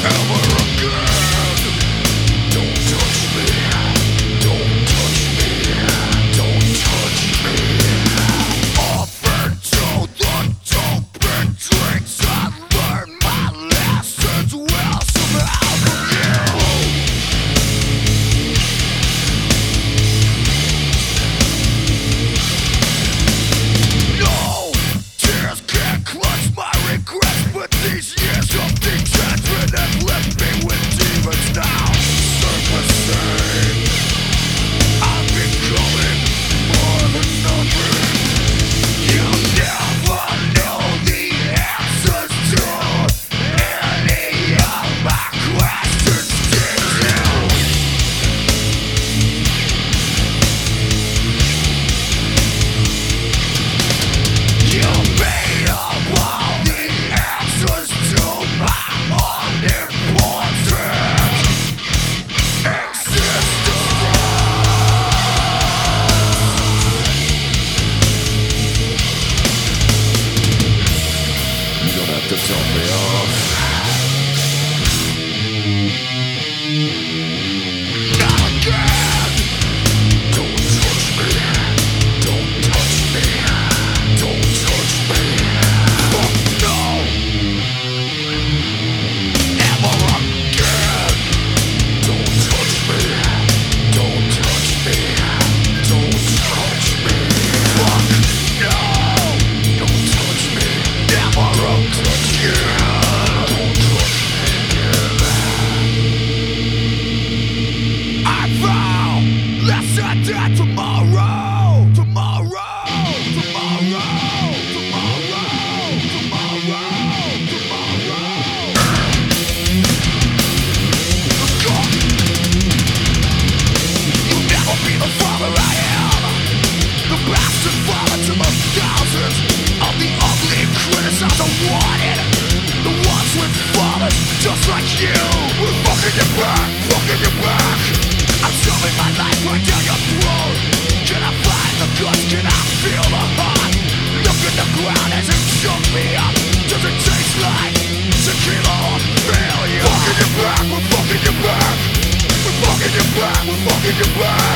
Just like you, we're fucking your back, fucking your back. I'm shoving my life right down your throat. Can I find the guts? Can I feel the heart? Look at the ground as it choke me up. Does it taste like tequila or failure? Fucking your back, we're fucking your back. We're fucking your back, we're fucking your back.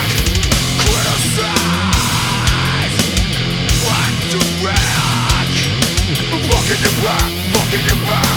Criticize, like to wreck. We're fucking your back, fucking your back.